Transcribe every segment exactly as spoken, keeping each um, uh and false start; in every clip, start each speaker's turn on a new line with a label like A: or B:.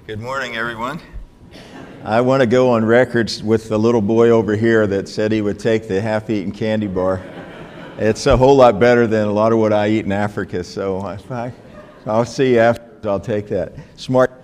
A: Good morning, everyone. I want to go on record with the little boy over here that said he would take the half-eaten candy bar. It's a whole lot better than a lot of what I eat in Africa, so if I, I'll see you afterwards. I'll take that. Smart.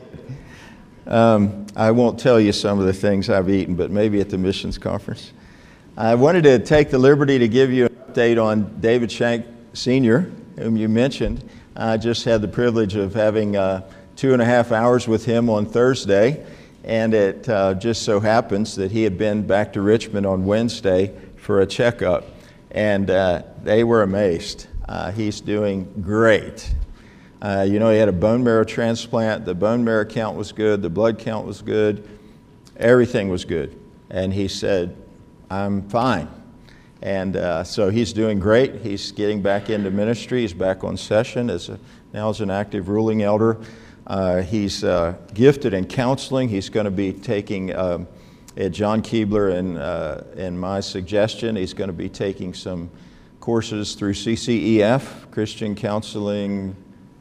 A: Um, I won't tell you some of the things I've eaten, but maybe at the missions conference. I wanted to take the liberty to give you an update on David Shank Senior, whom you mentioned. I just had the privilege of having uh, two and a half hours with him on Thursday, and it uh, just so happens that he had been back to Richmond on Wednesday for a checkup, and uh, they were amazed. Uh, he's doing great. Uh, you know, he had a bone marrow transplant. The bone marrow count was good. The blood count was good. Everything was good. And he said, I'm fine. And uh, so he's doing great. He's getting back into ministry. He's back on session as a, now as an active ruling elder. Uh, he's uh, gifted in counseling. He's going to be taking, um, at John Keebler and, uh, and my suggestion, he's going to be taking some courses through C C E F, Christian Counseling,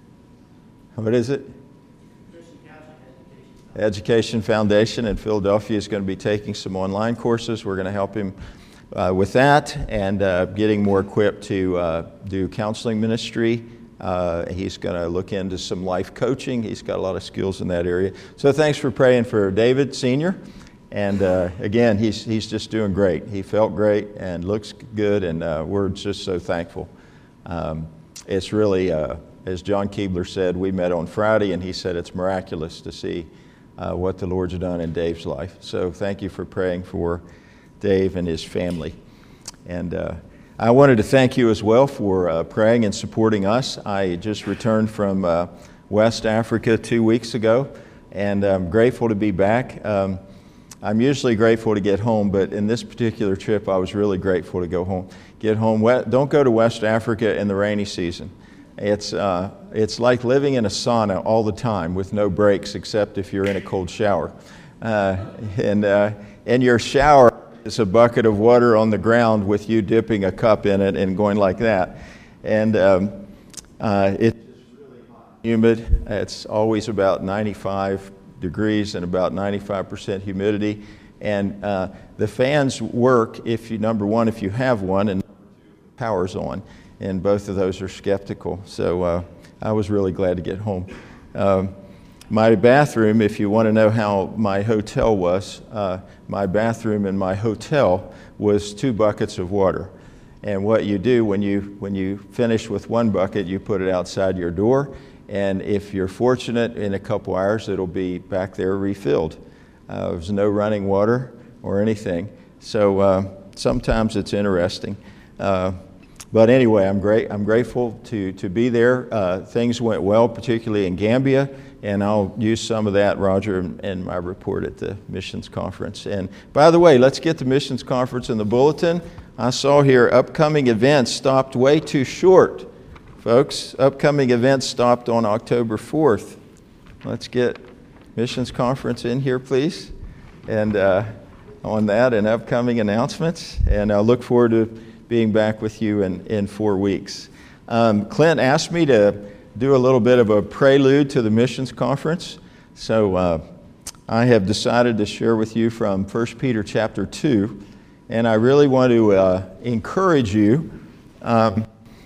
A: what is it? Christian Counseling Education. Education Foundation in Philadelphia. Is going to be taking some online courses. We're going to help him uh, with that and uh, getting more equipped to uh, do counseling ministry. Uh, he's going to look into some life coaching. He's got a lot of skills in that area. So thanks for praying for David Senior And uh, again, he's he's just doing great. He felt great and looks good, and uh, we're just so thankful. Um, it's really, uh, as John Keebler said, we met on Friday, and he said it's miraculous to see uh, what the Lord's done in Dave's life. So thank you for praying for Dave and his family. And uh, I wanted to thank you as well for uh, praying and supporting us. I just returned from uh, West Africa two weeks ago, and I'm grateful to be back. Um, I'm usually grateful to get home, but in this particular trip, I was really grateful to go home. Get home. Don't go to West Africa in the rainy season. It's uh, it's like living in a sauna all the time with no breaks, except if you're in a cold shower. Uh, and uh, in your shower, it's a bucket of water on the ground with you dipping a cup in it and going like that. And um, uh, it's really hot, humid. It's always about ninety-five degrees and about ninety-five percent humidity. And uh, the fans work, if you, number one, if you have one, and number two, the power's on. And both of those are skeptical. So uh, I was really glad to get home. Um, My bathroom, if you want to know how my hotel was, uh, my bathroom in my hotel was two buckets of water. And what you do when you when you finish with one bucket, you put it outside your door. And if you're fortunate, in a couple hours, it'll be back there refilled. Uh, there's no running water or anything. So uh, sometimes it's interesting. Uh, But anyway, I'm great. I'm grateful to to be there. Uh, things went well, particularly in Gambia, and I'll use some of that, Roger, in, in my report at the missions conference. And by the way, let's get the missions conference in the bulletin. I saw here upcoming events stopped way too short, folks. Upcoming events stopped on October fourth. Let's get missions conference in here, please, and uh, on that and upcoming announcements. And I look forward to being back with you in, in four weeks. Um, Clint asked me to do a little bit of a prelude to the missions conference. So uh, I have decided to share with you from First Peter chapter two. And I really want to uh, encourage you. Um,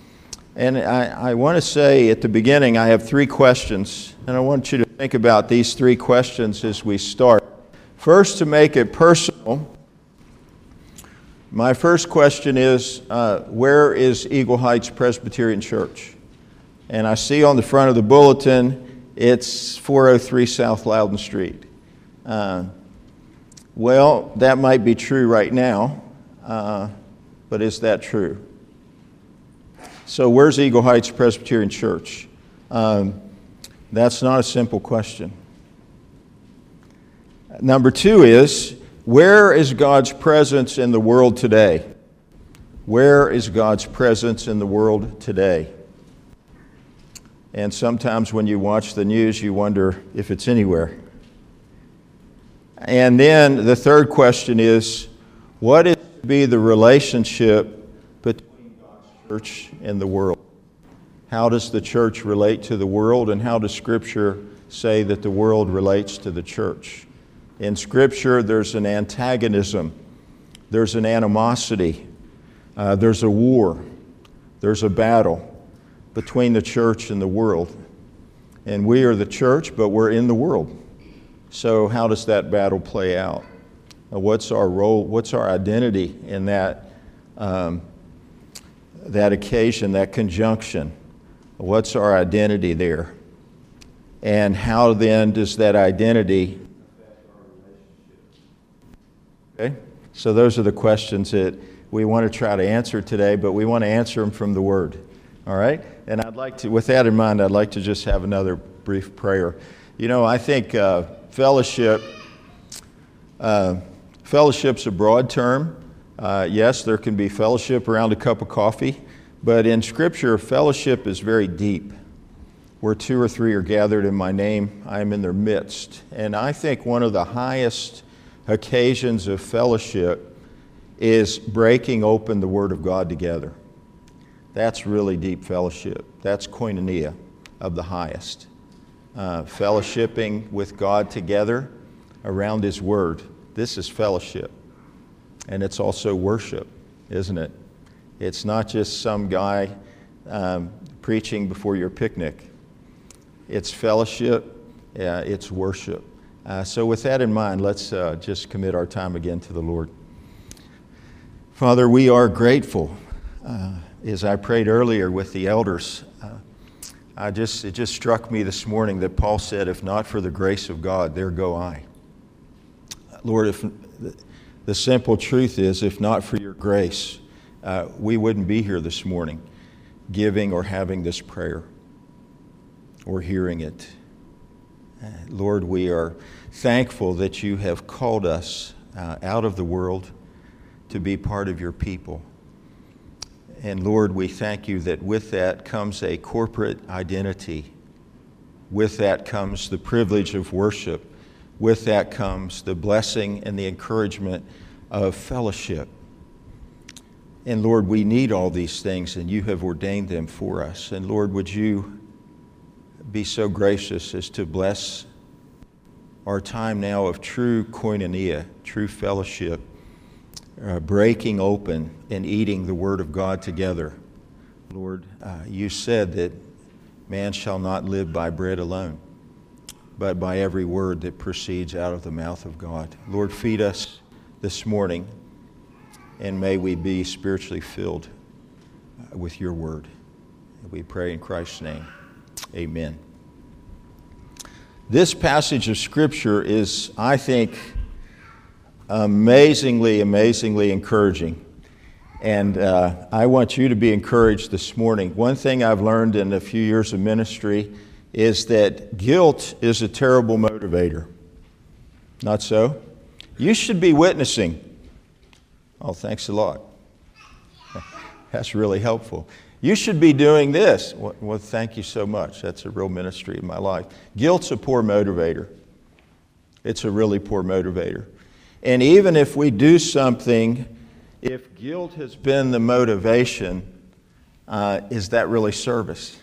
A: and I, I want to say at the beginning, I have three questions. And I want you to think about these three questions as we start. First, to make it personal, my first question is, uh, where is Eagle Heights Presbyterian Church? And I see on the front of the bulletin, it's four oh three South Loudon Street. Uh, well, that might be true right now, uh, but is that true? So where's Eagle Heights Presbyterian Church? Um, that's not a simple question. Number two is, where is God's presence in the world today? Where is God's presence in the world today? And sometimes when you watch the news, you wonder if it's anywhere. And then the third question is, what is to be the relationship between God's church and the world? How does the church relate to the world, and how does Scripture say that the world relates to the church. In Scripture, there's an antagonism, there's an animosity, uh, there's a war, there's a battle between the church and the world. And we are the church, but we're in the world. So how does that battle play out? Uh, what's our role, what's our identity in that, um, that occasion, that conjunction? What's our identity there? And how then does that identity affect our relationship? Okay? So those are the questions that we want to try to answer today, but we want to answer them from the Word. All right? And I'd like to, with that in mind, I'd like to just have another brief prayer. You know, I think uh, fellowship, uh, fellowship's a broad term. Uh, yes, there can be fellowship around a cup of coffee, but in Scripture, fellowship is very deep. Where two or three are gathered in my name, I am in their midst. And I think one of the highest occasions of fellowship is breaking open the Word of God together. That's really deep fellowship. That's koinonia of the highest. Uh, fellowshipping with God together around His Word. This is fellowship. And it's also worship, isn't it? It's not just some guy um, preaching before your picnic. It's fellowship, uh, it's worship. Uh, so with that in mind, let's uh, just commit our time again to the Lord. Father, we are grateful. Uh, as I prayed earlier with the elders, uh, I just it just struck me this morning that Paul said, if not for the grace of God, there go I. Lord, if the simple truth is, if not for your grace, uh, we wouldn't be here this morning giving or having this prayer or hearing it. Uh, Lord, we are thankful that you have called us uh, out of the world to be part of your people. And Lord, we thank you that with that comes a corporate identity. With that comes the privilege of worship. With that comes the blessing and the encouragement of fellowship. And Lord, we need all these things, and you have ordained them for us. And Lord, would you be so gracious as to bless our time now of true koinonia, true fellowship, uh, breaking open and eating the Word of God together. Lord, uh, you said that man shall not live by bread alone, but by every word that proceeds out of the mouth of God. Lord, feed us this morning, and may we be spiritually filled with your Word. We pray in Christ's name. Amen. This passage of Scripture is, I think, amazingly, amazingly encouraging. And uh, I want you to be encouraged this morning. One thing I've learned in a few years of ministry is that guilt is a terrible motivator. Not so? You should be witnessing. Oh, thanks a lot. That's really helpful. You should be doing this. Well, well, thank you so much. That's a real ministry in my life. Guilt's a poor motivator. It's a really poor motivator. And even if we do something, if guilt has been the motivation, uh, is that really service?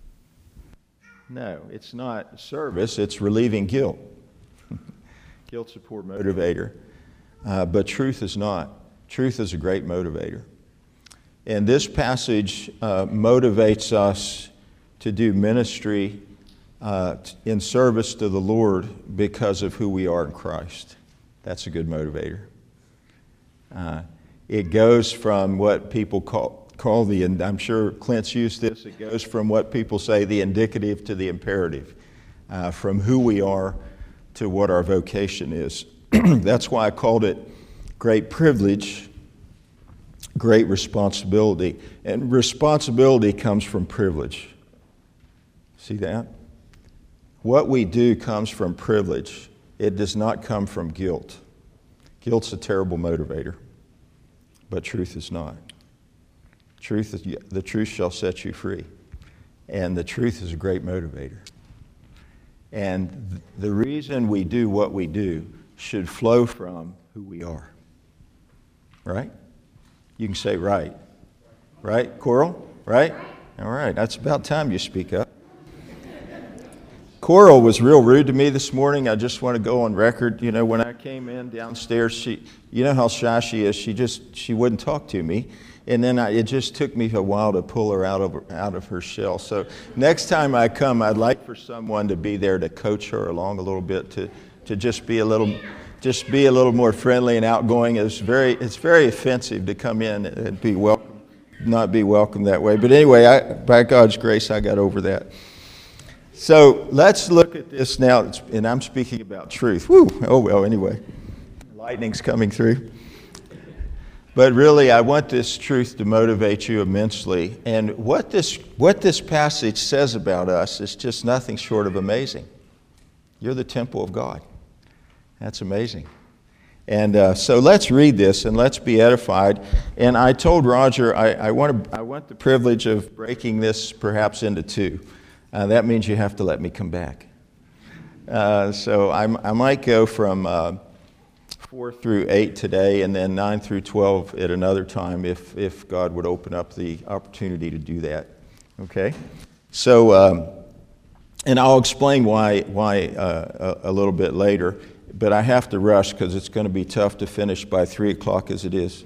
A: No, it's not service. It's relieving guilt. Guilt's a poor motivator. Uh, but truth is not. Truth is a great motivator. And this passage uh, motivates us to do ministry uh, in service to the Lord because of who we are in Christ. That's a good motivator. Uh, it goes from what people call, call the, and I'm sure Clint's used this, it goes from what people say the indicative to the imperative, uh, from who we are to what our vocation is. That's why I called it great privilege, great responsibility. And responsibility comes from privilege. See that? What we do comes from privilege. It does not come from guilt. Guilt's a terrible motivator, but truth is not. Truth is, the truth shall set you free. And the truth is a great motivator. And the reason we do what we do should flow from who we are. Right? You can say right. Right, Coral? Right? All right. That's about time you speak up. Coral was real rude to me this morning. I just want to go on record. You know, when I came in downstairs, she, you know how shy she is. She just, she wouldn't talk to me. And then I, it just took me a while to pull her out of, out of her shell. So next time I come, I'd like for someone to be there to coach her along a little bit, to, to just be a little, just be a little more friendly and outgoing. It's very, it's very offensive to come in and be welcome, not be welcome that way. But anyway, I, by God's grace, I got over that. So let's look at this now, and I'm speaking about truth. Woo! Oh, well, anyway, lightning's coming through. But really, I want this truth to motivate you immensely. And what this, what this passage says about us is just nothing short of amazing. You're the temple of God. That's amazing. And uh, so let's read this and let's be edified. And I told Roger I, I, want, to, I want the privilege of breaking this perhaps into two. Uh, that means you have to let me come back. Uh, so I'm, I might go from uh, four through eight today and then nine through twelve at another time if, if God would open up the opportunity to do that. Okay? So, um, and I'll explain why, why uh, a, a little bit later, but I have to rush because it's going to be tough to finish by three o'clock as it is.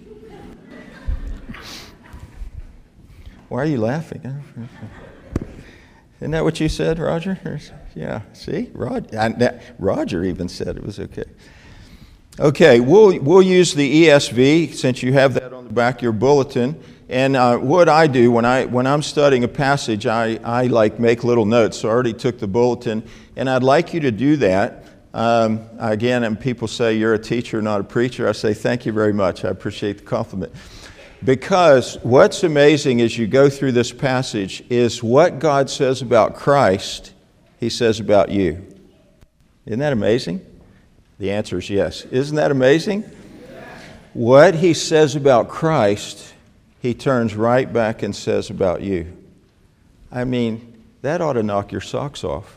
A: Why are you laughing? Isn't that what you said, Roger? Yeah, see? Rod, I, Roger even said it was okay. Okay, we'll, we'll use the E S V since you have that on the back of your bulletin. And uh, what I do when, I, when I'm studying a passage, I, I like make little notes. So I already took the bulletin, and I'd like you to do that. Um, again, and people say, you're a teacher, not a preacher. I say, thank you very much. I appreciate the compliment. Because what's amazing as you go through this passage is what God says about Christ, He says about you. Isn't that amazing? The answer is yes. Isn't that amazing? Yes. What He says about Christ, He turns right back and says about you. I mean, that ought to knock your socks off.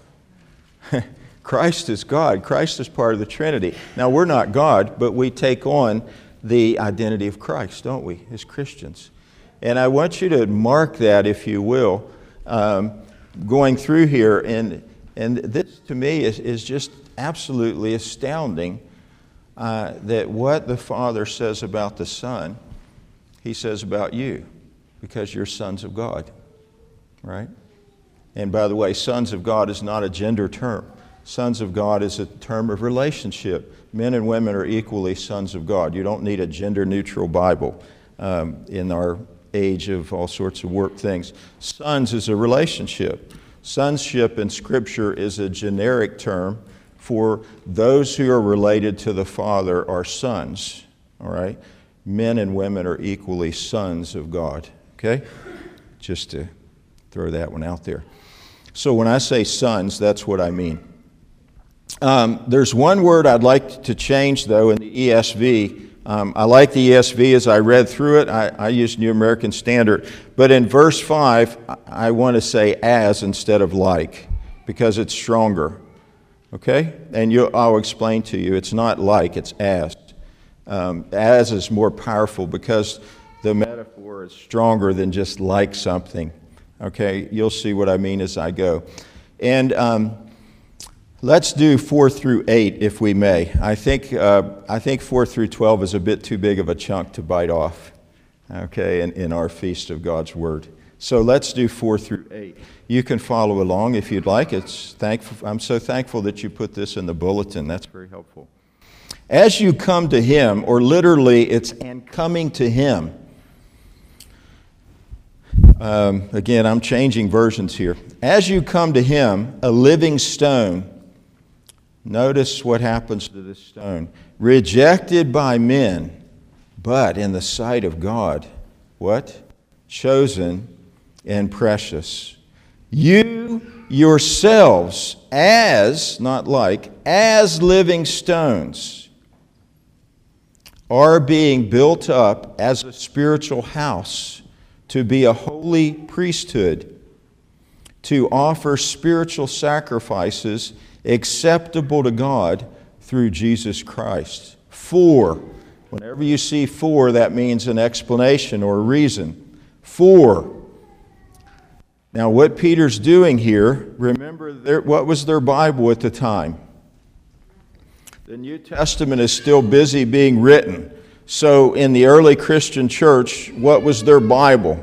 A: Christ is God. Christ is part of the Trinity. Now, we're not God, but we take on the identity of Christ, don't we, as Christians? And I want you to mark that, if you will, um, going through here. And, and this, to me, is, is just absolutely astounding uh, that what the Father says about the Son, He says about you, because you're sons of God, right? And by the way, sons of God is not a gender term. Sons of God is a term of relationship. Men and women are equally sons of God. You don't need a gender-neutral Bible um, in our age of all sorts of warped things. Sons is a relationship. Sonship in Scripture is a generic term for those who are related to the Father are sons. All right? Men and women are equally sons of God. Okay? Just to throw that one out there. So when I say sons, that's what I mean. Um, there's one word I'd like to change, though, in the E S V. Um, I like the E S V as I read through it. I, I use New American Standard. But in verse five, I want to say as instead of like, because it's stronger. Okay? And you, I'll explain to you. It's not like, it's as. Um, as is more powerful because the metaphor is stronger than just like something. Okay? You'll see what I mean as I go. And Um, let's do four through eight, if we may. I think uh, I think four through twelve is a bit too big of a chunk to bite off, okay, in, in our feast of God's Word. So let's do four through eight. You can follow along if you'd like. It's thankful. I'm so thankful that you put this in the bulletin. That's very helpful. As you come to Him, or literally it's and coming to Him. Um, again, I'm changing versions here. As you come to Him, a living stone. Notice what happens to this stone. Rejected by men, but in the sight of God, what? Chosen and precious. You yourselves as, not like, as living stones are being built up as a spiritual house to be a holy priesthood, to offer spiritual sacrifices acceptable to God through Jesus Christ. For, whenever you see for, that means an explanation or a reason. For, Now, what Peter's doing here, remember their, what was their Bible at the time? The New Testament is still busy being written. So in the early Christian church, what was their Bible?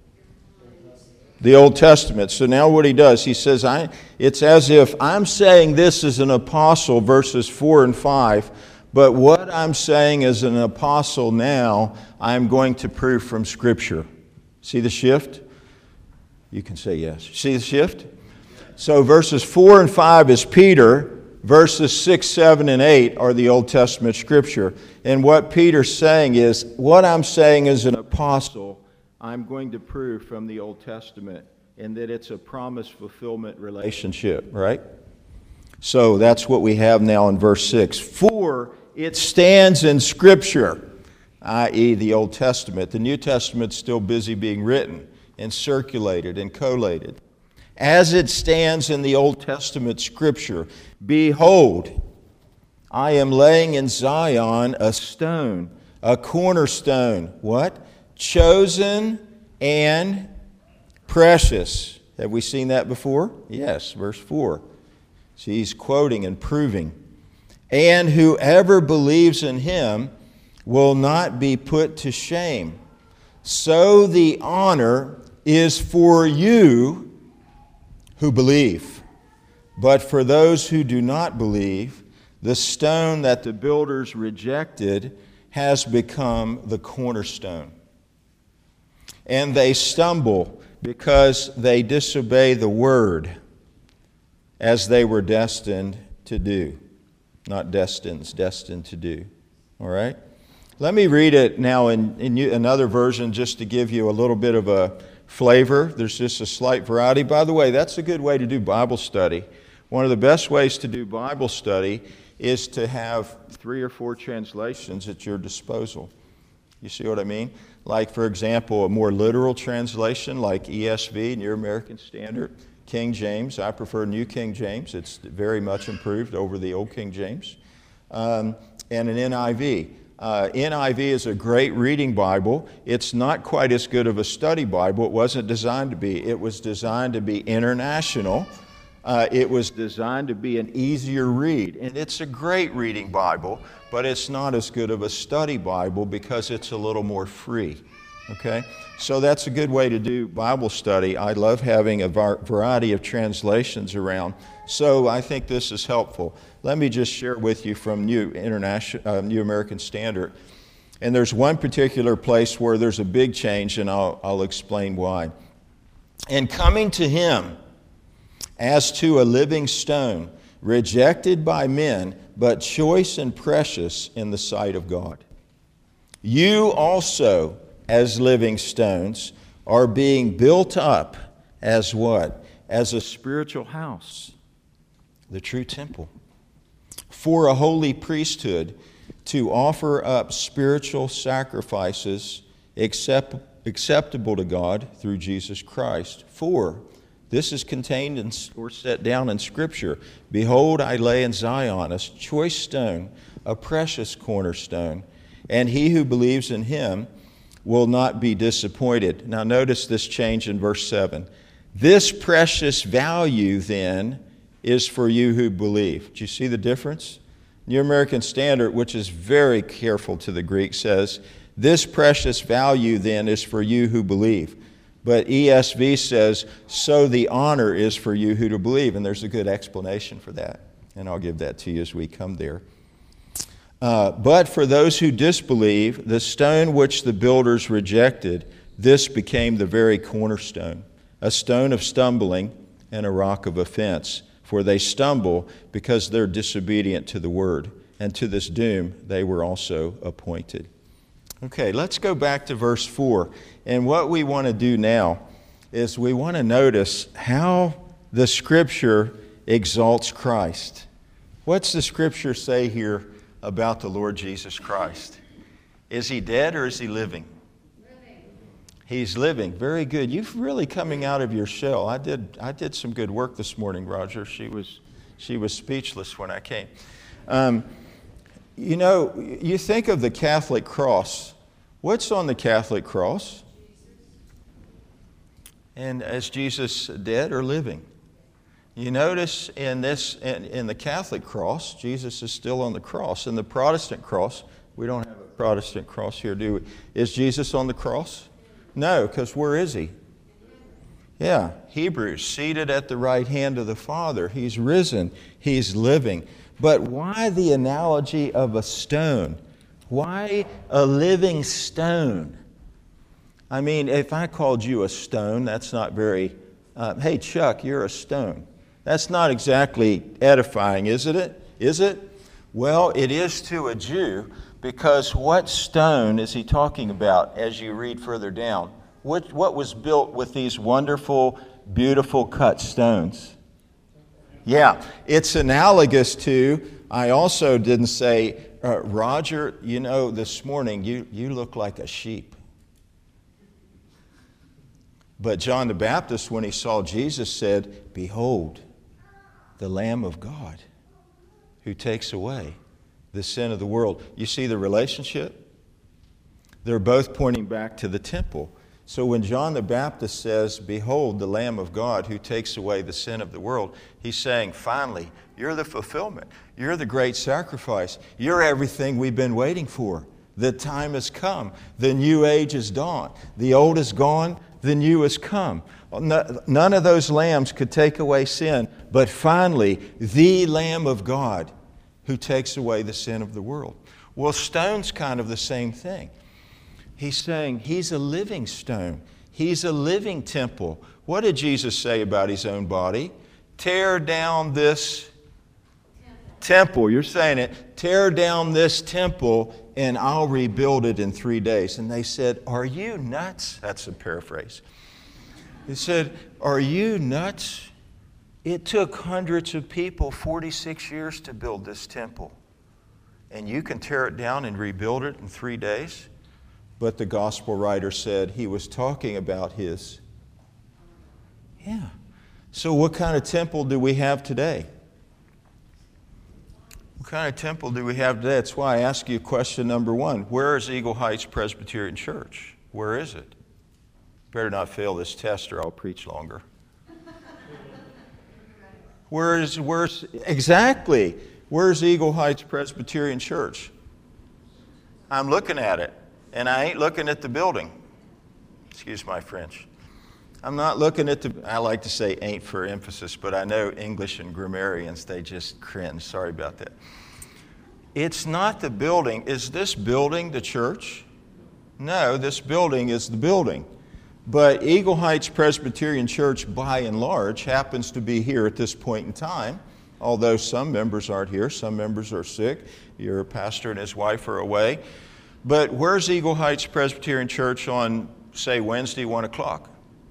A: The Old Testament. So now what he does, he says, I, it's as if I'm saying this as an apostle, verses four and five, but what I'm saying as an apostle now, I'm going to prove from Scripture. See the shift? You can say yes. See the shift? So verses four and five is Peter. Verses six, seven, and eight are the Old Testament Scripture. And what Peter's saying is, what I'm saying as an apostle, I'm going to prove from the Old Testament, and that it's a promise fulfillment relationship, right? So that's what we have now in verse six. For it stands in Scripture, that is the Old Testament. The New Testament's still busy being written and circulated and collated. As it stands in the Old Testament Scripture, behold, I am laying in Zion a stone, a cornerstone. What? Chosen and precious. Have we seen that before? Yes, verse four. See, he's quoting and proving. And whoever believes in him will not be put to shame. So the honor is for you who believe. But for those who do not believe, the stone that the builders rejected has become the cornerstone. And they stumble because they disobey the word, as they were destined to do. Not destined, destined to do. All right? Let me read it now in, in another version just to give you a little bit of a flavor. There's just a slight variety. By the way, that's a good way to do Bible study. One of the best ways to do Bible study is to have three or four translations at your disposal. You see what I mean? Like, for example, a more literal translation like E S V, New American Standard, King James. I prefer New King James. It's very much improved over the Old King James. Um, and an N I V. Uh, N I V is a great reading Bible. It's not quite as good of a study Bible. It wasn't designed to be. It was designed to be international. Uh, it was designed to be an easier read. And it's a great reading Bible, but it's not as good of a study Bible because it's a little more free. Okay? So that's a good way to do Bible study. I love having a var- variety of translations around. So I think this is helpful. Let me just share with you from New, International, uh, New American Standard. And there's one particular place where there's a big change, and I'll, I'll explain why. And coming to him as to a living stone, rejected by men, but choice and precious in the sight of God. You also, as living stones, are being built up as what? As a spiritual house, the true temple, for a holy priesthood, to offer up spiritual sacrifices accept, acceptable to God through Jesus Christ. For this is contained in, or set down in Scripture. Behold, I lay in Zion a choice stone, a precious cornerstone, and he who believes in him will not be disappointed. Now notice this change in verse seven. This precious value then is for you who believe. Do you see the difference? New American Standard, which is very careful to the Greek, says, this precious value then is for you who believe. But E S V says, so the honor is for you who to believe. And there's a good explanation for that. And I'll give that to you as we come there. Uh, but for those who disbelieve, the stone which the builders rejected, this became the very cornerstone, a stone of stumbling and a rock of offense. For they stumble because they're disobedient to the word, and to this doom they were also appointed. Okay, let's go back to verse four. And what we want to do now is we want to notice how the Scripture exalts Christ. What's the Scripture say here about the Lord Jesus Christ? Is he dead or is he living? Living. He's living. Very good. You're really coming out of your shell. I did I did some good work this morning, Roger. She was she was speechless when I came. Um, you know, you think of the Catholic cross. What's on the Catholic cross? And is Jesus dead or living? You notice in this, in, in the Catholic cross, Jesus is still on the cross. In the Protestant cross, we don't have a Protestant cross here, do we? Is Jesus on the cross? No, because where is he? Yeah, Hebrews, seated at the right hand of the Father. He's risen. He's living. But why the analogy of a stone? Why a living stone? I mean, if I called you a stone, that's not very, uh, hey, Chuck, you're a stone. That's not exactly edifying, isn't it? Is it? Well, it is to a Jew, because what stone is he talking about as you read further down? What, what was built with these wonderful, beautiful cut stones? Yeah, it's analogous to, I also didn't say, uh, Roger, you know, this morning you, you look like a sheep. But John the Baptist, when he saw Jesus, said, behold, the Lamb of God who takes away the sin of the world. You see the relationship? They're both pointing back to the temple. So when John the Baptist says, behold, the Lamb of God who takes away the sin of the world, he's saying, finally, you're the fulfillment. You're the great sacrifice. You're everything we've been waiting for. The time has come. The new age is dawned. The old is gone. The new has come. None of those lambs could take away sin, but finally, the Lamb of God who takes away the sin of the world. Well, stone's kind of the same thing. He's saying he's a living stone. He's a living temple. What did Jesus say about his own body? Tear down this temple. You're saying it. Tear down this temple and I'll rebuild it in three days. And they said, are you nuts? That's a paraphrase. He said, are you nuts? It took hundreds of people forty-six years to build this temple. And you can tear it down and rebuild it in three days? But the gospel writer said he was talking about his. Yeah. So what kind of temple do we have today? What kind of temple do we have today? That's why I ask you question number one. Where is Eagle Heights Presbyterian Church? Where is it? Better not fail this test or I'll preach longer. Where's, where's, exactly, where's Eagle Heights Presbyterian Church? I'm looking at it, and I ain't looking at the building. Excuse my French. I'm not looking at the, I like to say ain't for emphasis, but I know English and grammarians, they just cringe. Sorry about that. It's not the building. Is this building the church? No, this building is the building. But Eagle Heights Presbyterian Church, by and large, happens to be here at this point in time, although some members aren't here. Some members are sick. Your pastor and his wife are away. But where's Eagle Heights Presbyterian Church on, say, Wednesday, one o'clock?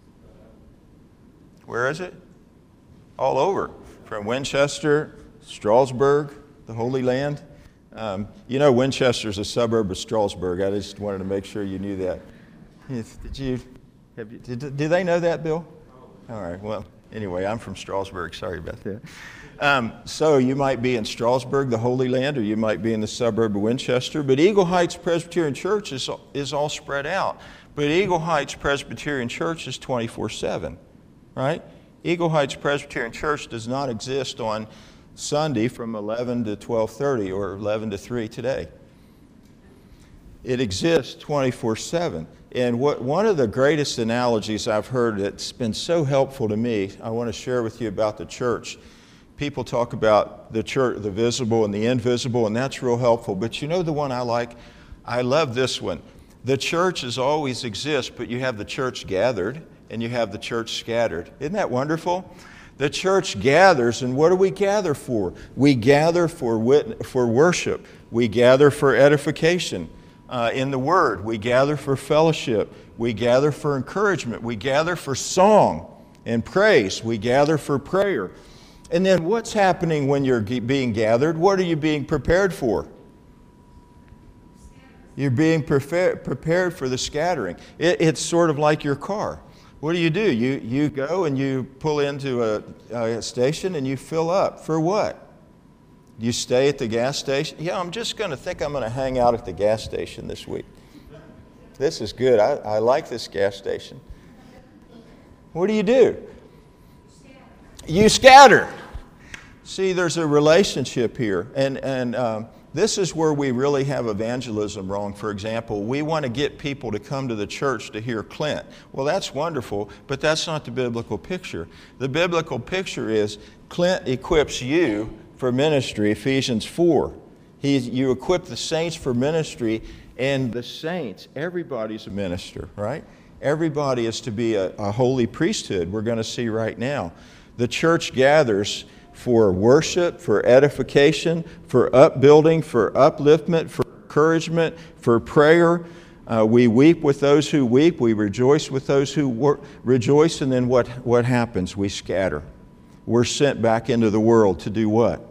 A: Where is it? All over. From Winchester, Strasburg, the Holy Land. Um, you know, Winchester's a suburb of Strasburg. I just wanted to make sure you knew that. Did you... Have you, did, do they know that, Bill? All right, well, anyway, I'm from Strasburg. Sorry about that. Um, so you might be in Strasburg, the Holy Land, or you might be in the suburb of Winchester. But Eagle Heights Presbyterian Church is, is all spread out. But Eagle Heights Presbyterian Church is twenty-four seven, right? Eagle Heights Presbyterian Church does not exist on Sunday from eleven to twelve thirty or eleven to three today. It exists twenty-four seven. And what, one of the greatest analogies I've heard that's been so helpful to me, I want to share with you about the church. People talk about the church, the visible and the invisible, and that's real helpful. But you know the one I like? I love this one. The church has always exists, but you have the church gathered and you have the church scattered. Isn't that wonderful? The church gathers, and what do we gather for? We gather for, wit- for worship. We gather for edification. Uh, in the Word, we gather for fellowship. We gather for encouragement. We gather for song and praise. We gather for prayer. And then what's happening when you're ge- being gathered? What are you being prepared for? You're being prefer- prepared for the scattering. It, it's sort of like your car. What do you do? You, you go and you pull into a, a station and you fill up. For what? You stay at the gas station? Yeah, I'm just going to think I'm going to hang out at the gas station this week. This is good. I, I like this gas station. What do you do? You scatter. See, there's a relationship here. And, and um, this is where we really have evangelism wrong. For example, we want to get people to come to the church to hear Clint. Well, that's wonderful, but that's not the biblical picture. The biblical picture is Clint equips you for ministry, Ephesians four. He, you equip the saints for ministry, and the saints, everybody's a minister, right? Everybody is to be a, a holy priesthood, we're going to see right now. The church gathers for worship, for edification, for upbuilding, for upliftment, for encouragement, for prayer. Uh, we weep with those who weep. We rejoice with those who wor- rejoice. And then what, what happens? We scatter. We're sent back into the world to do what?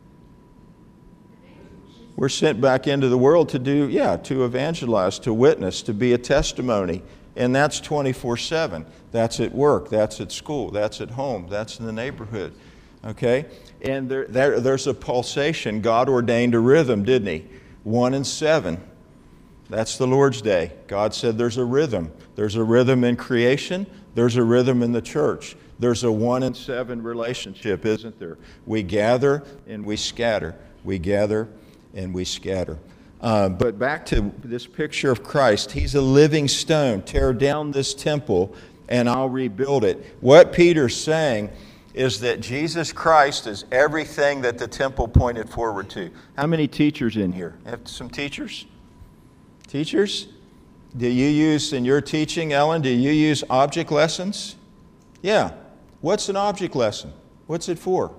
A: We're sent back into the world to do, yeah, to evangelize, to witness, to be a testimony. And that's twenty-four seven. That's at work. That's at school. That's at home. That's in the neighborhood. Okay? And there, there, there's a pulsation. God ordained a rhythm, didn't He? One and seven. That's the Lord's Day. God said there's a rhythm. There's a rhythm in creation. There's a rhythm in the church. There's a one and seven relationship, isn't there? We gather and we scatter. We gather and we scatter. Uh, but back to this picture of Christ. He's a living stone. Tear down this temple and I'll rebuild it. What Peter's saying is that Jesus Christ is everything that the temple pointed forward to. How many teachers in here? Have some teachers? Teachers? Do you use, in your teaching, Ellen, do you use object lessons? Yeah. What's an object lesson? What's it for?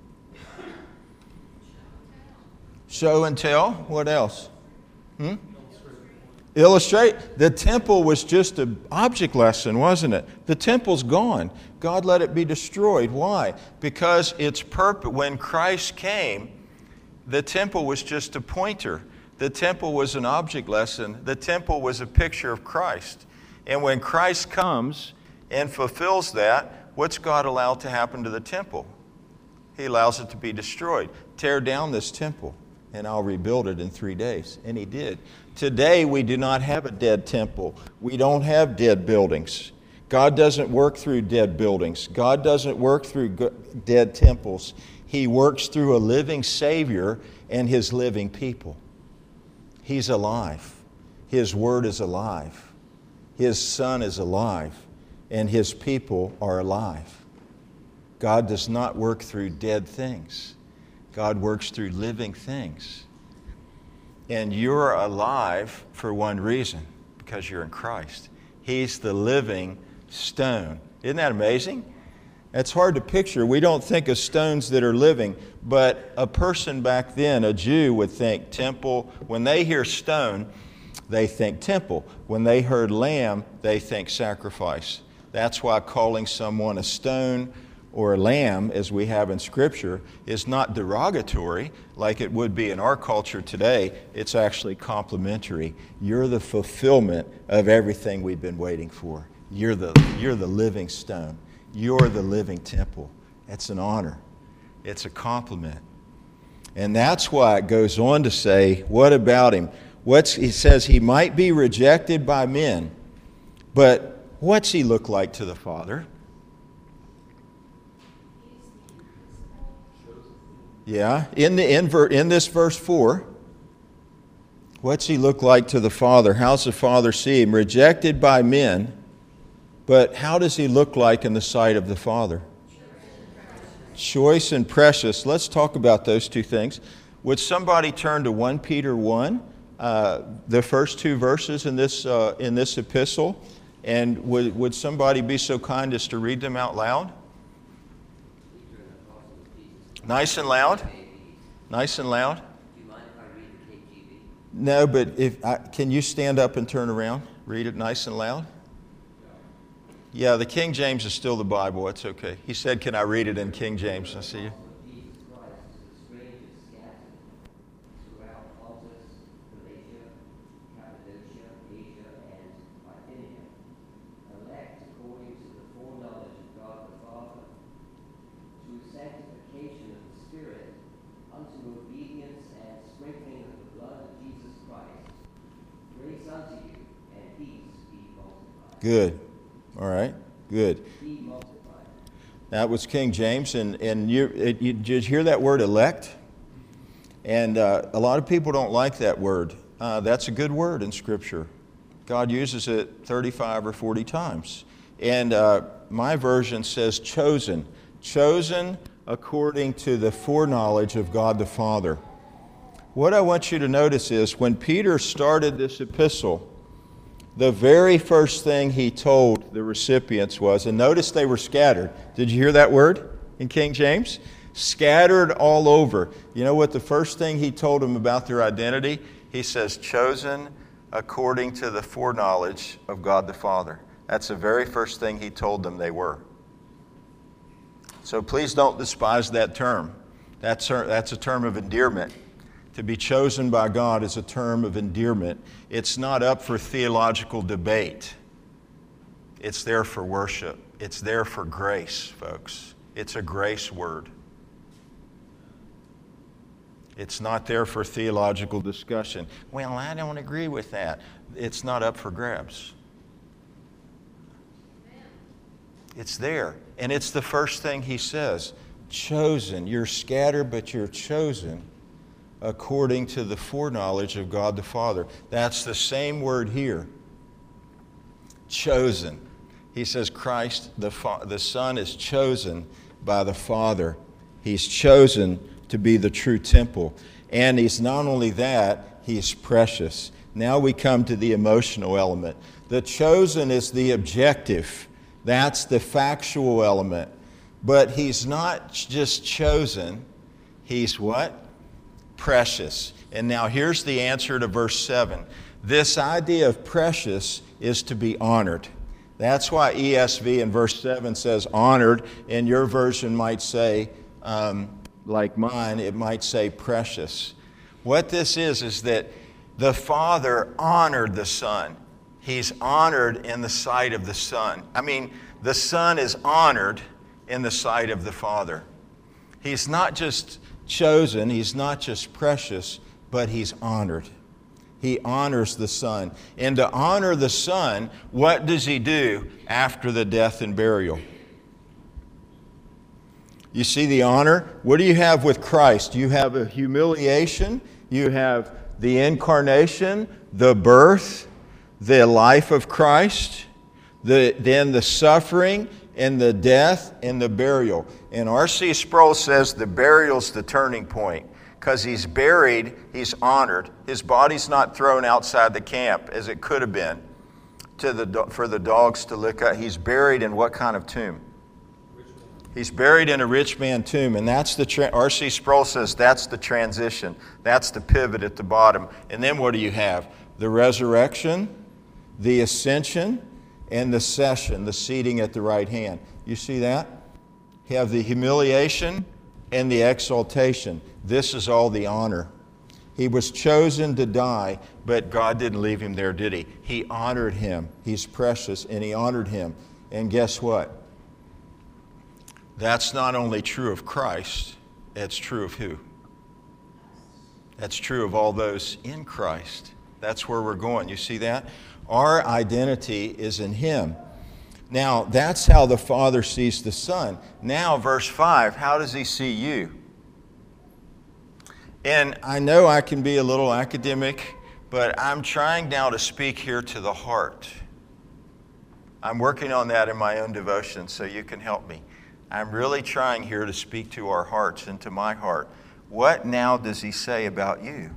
A: Show and tell. What else? Hmm? Illustrate. The temple was just an object lesson, wasn't it? The temple's gone. God let it be destroyed. Why? Because its purpose, when Christ came, the temple was just a pointer. The temple was an object lesson. The temple was a picture of Christ. And when Christ comes and fulfills that, what's God allowed to happen to the temple? He allows it to be destroyed. Tear down this temple, and I'll rebuild it in three days. And He did. Today, we do not have a dead temple. We don't have dead buildings. God doesn't work through dead buildings. God doesn't work through dead temples. He works through a living Savior and His living people. He's alive. His Word is alive. His Son is alive. And His people are alive. God does not work through dead things. God works through living things. And you're alive for one reason, because you're in Christ. He's the living stone. Isn't that amazing? It's hard to picture. We don't think of stones that are living, but a person back then, a Jew, would think temple. When they hear stone, they think temple. When they heard lamb, they think sacrifice. That's why calling someone a stone or a lamb, as we have in Scripture, is not derogatory like it would be in our culture today. It's actually complimentary. You're the fulfillment of everything we've been waiting for. You're the, you're the living stone. You're the living temple. It's an honor. It's a compliment. And that's why it goes on to say, what about Him? What's, he says He might be rejected by men, but what's He look like to the Father? Yeah, in, the, in, in this verse four, what's He look like to the Father? How's the Father see Him? Rejected by men, but how does He look like in the sight of the Father? Choice and precious. Let's talk about those two things. Would somebody turn to First Peter one, uh, the first two verses in this, uh, in this epistle, and would, would somebody be so kind as to read them out loud? Nice and loud? Nice and loud?
B: Do you mind if I read the K J V?
A: No, but if I, can you stand up and turn around? Read it nice and loud? Yeah, the King James is still the Bible. It's okay. He said, can I read it in King James? I see you.
B: Jesus Christ to the strangers scattered throughout Pontus, Galatia, Cappadocia, Asia, and Bithynia, elect according to the foreknowledge of God the Father, to sanctification of the Spirit, unto obedience and sprinkling of the blood of Jesus Christ. Grace unto you, and peace be multiplied.
A: Good. All right. Good.
B: He
A: That was King James. And, and you, it, you, did you hear that word elect? And uh, a lot of people don't like that word. Uh, that's a good word in Scripture. God uses it thirty-five or forty times. And uh, my version says chosen. Chosen according to the foreknowledge of God the Father. What I want you to notice is when Peter started this epistle, the very first thing he told the recipients was, and notice they were scattered. Did you hear that word in King James? Scattered all over. You know what the first thing he told them about their identity? He says, chosen according to the foreknowledge of God the Father. That's the very first thing he told them they were. So please don't despise that term. That's, that's a term of endearment. To be chosen by God is a term of endearment. It's not up for theological debate. It's there for worship. It's there for grace, folks. It's a grace word. It's not there for theological discussion. Well, I don't agree with that. It's not up for grabs. It's there. And it's the first thing he says. Chosen. You're scattered, but you're chosen according to the foreknowledge of God the Father. That's the same word here. Chosen. He says Christ, the, Fa- the Son, is chosen by the Father. He's chosen to be the true temple. And he's not only that, he's precious. Now we come to the emotional element. The chosen is the objective. That's the factual element. But he's not just chosen. He's what? Precious. And now here's the answer to verse seven. This idea of precious is to be honored. That's why E S V in verse seven says honored, and your version might say, um, like mine, it might say precious. What this is, is that the Father honored the Son. He's honored in the sight of the Son. I mean, the Son is honored in the sight of the Father. He's not just chosen, he's not just precious, but he's honored. He honors the Son. And to honor the Son, what does he do after the death and burial? You see the honor? What do you have with Christ? You have a humiliation, you have the incarnation, the birth, the life of Christ, the, then the suffering, and the death and the burial. And R C Sproul says the burial's the turning point. Because he's buried, he's honored. His body's not thrown outside the camp as it could have been to the, for the dogs to lick up. He's buried in what kind of tomb? He's buried in a rich man tomb. And that's the, tra- R C Sproul says that's the transition. That's the pivot at the bottom. And then what do you have? The resurrection, the ascension, and the session, the seating at the right hand. You see that? You have the humiliation and the exaltation. This is all the honor. He was chosen to die, but God didn't leave him there, did he? He honored him. He's precious, and he honored him. And guess what? That's not only true of Christ, it's true of who? That's true of all those in Christ. That's where we're going. You see that? Our identity is in him. Now, that's how the Father sees the Son. Now, verse five, how does he see you? And I know I can be a little academic, but I'm trying now to speak here to the heart. I'm working on that in my own devotion, so you can help me. I'm really trying here to speak to our hearts and to my heart. What now does he say about you?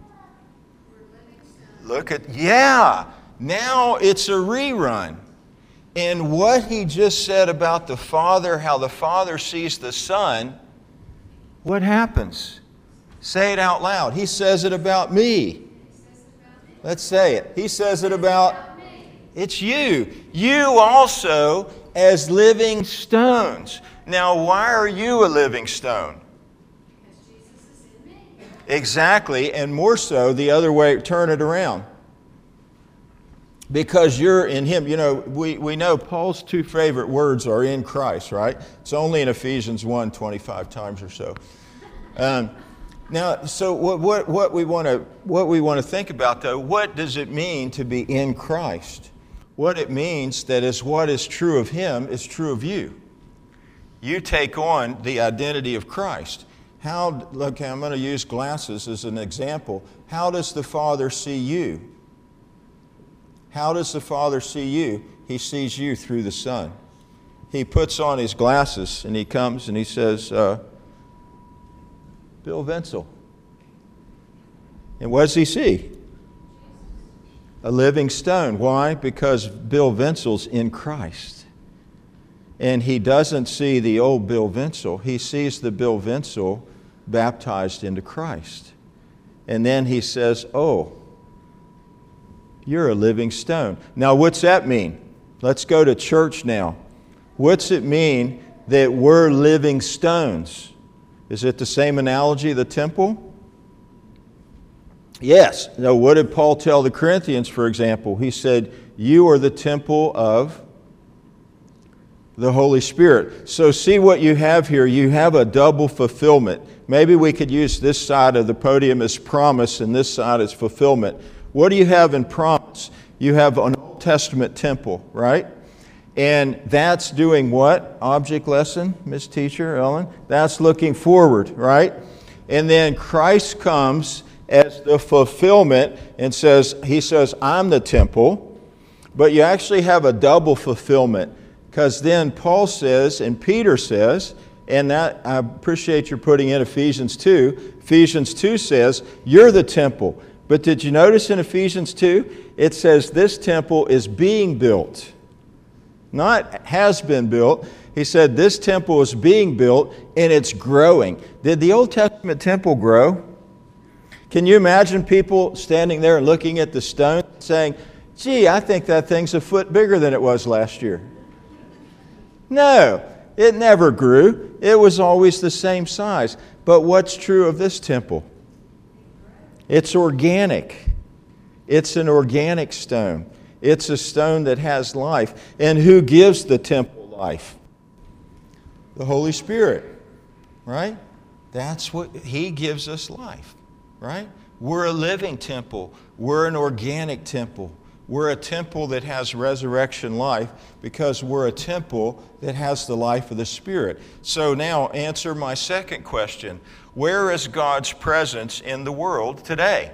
A: Look at, yeah, now it's a rerun. And what he just said about the Father, how the Father sees the Son, what happens? Say it out loud. He says it about me. Let's say it. He says it about, it's you. You also as living stones. Now, why are you a living stone?
C: Because Jesus is in me.
A: Exactly, and more so the other way, turn it around. Because you're in him. You know, we, we know Paul's two favorite words are in Christ, right? It's only in Ephesians one twenty-five times or so. Um, now, so what, what, what we want to what we want to think about, though, what does it mean to be in Christ? What it means that is what is true of him is true of you. you take on the identity of Christ. How, look, I'm going to use glasses as an example. How does the Father see you? How does the Father see you? He sees you through the Son. He puts on his glasses and he comes and he says, uh, Bill Vinsel. And what does he see? A living stone. Why? Because Bill Vinsel's in Christ. And he doesn't see the old Bill Vinsel. He sees the Bill Vinsel baptized into Christ. And then he says, oh, you're a living stone. Now, what's that mean? Let's go to church now. What's it mean that we're living stones? Is it the same analogy of the temple? Yes. Now, what did Paul tell the Corinthians, for example? He said, you are the temple of the Holy Spirit. So see what you have here. You have a double fulfillment. Maybe we could use this side of the podium as promise and this side as fulfillment. What do you have in promise? You have an Old Testament temple, right? And that's doing what? Object lesson, Miss Teacher, Ellen? That's looking forward, right? And then Christ comes as the fulfillment and says, he says, I'm the temple. But you actually have a double fulfillment. Because then Paul says, and Peter says, and that I appreciate your putting in Ephesians two. Ephesians two says, you're the temple. But did you notice in Ephesians two, it says this temple is being built. Not has been built. He said this temple is being built and it's growing. Did the Old Testament temple grow? Can you imagine people standing there and looking at the stone saying, gee, I think that thing's a foot bigger than it was last year? No, it never grew. It was always the same size. But what's true of this temple? It's organic. It's an organic stone. It's a stone that has life. And who gives the temple life? The Holy Spirit, right? That's what He gives us life, right? We're a living temple. We're an organic temple. We're a temple that has resurrection life because we're a temple that has the life of the Spirit. So now answer my second question. Where is God's presence in the world today?